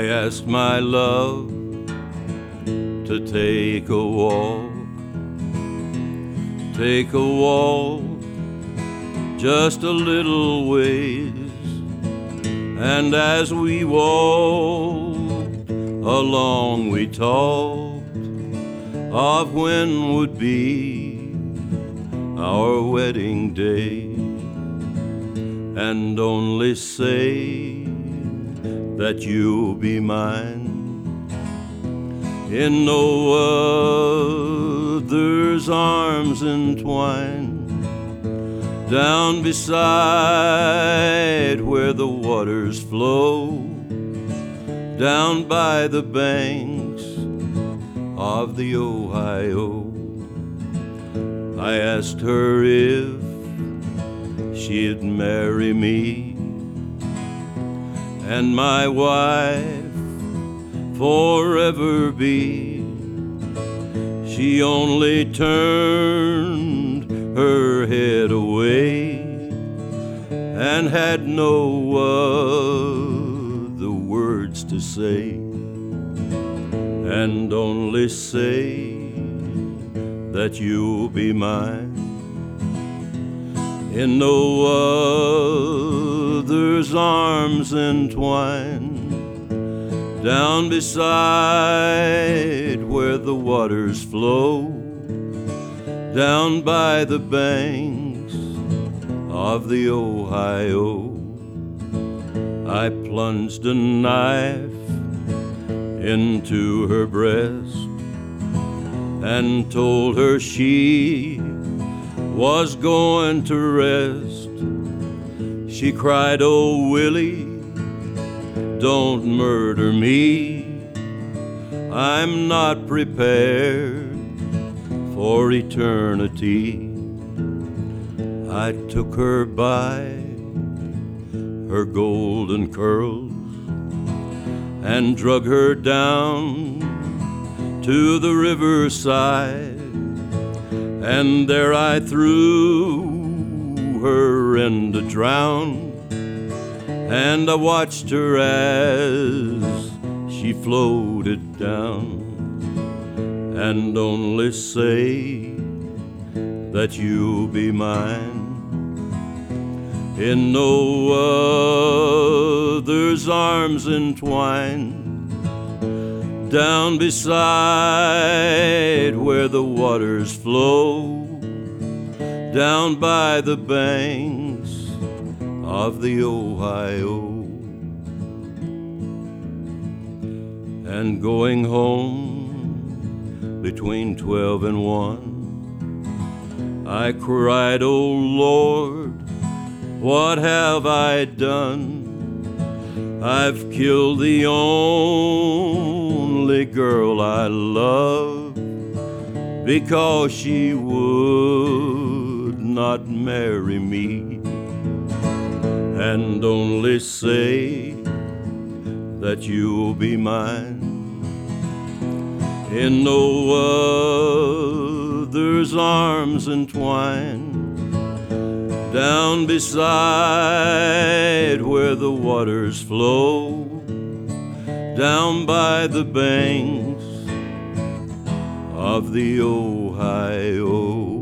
I asked my love to take a walk, just a little ways. And as we walked along, we talked of when would be our wedding day, and only say that you'll be mine in no other's arms entwined, down beside where the waters flow, down by the banks of the Ohio. I asked her if she'd marry me and my wife forever be. She only turned her head away and had no other words to say, and only say that you'll be mine in no other's arms entwined, down beside where the waters flow, down by the banks of the Ohio. I plunged a knife into her breast and told her she was going to rest. She cried, "Oh, Willie, don't murder me. I'm not prepared for eternity." I took her by her golden curls and drug her down to the riverside, and there I threw her in to drown, and I watched her as she floated down, and only say that you'll be mine in no other's arms entwined, down beside where the waters flow, down by the banks of the Ohio. And going home between 12 and 1, I cried, "Oh Lord, what have I done? I've killed the only girl I love because she would not marry me," and only say that you'll be mine in no other's arms entwined, down beside where the waters flow, down by the banks of the Ohio.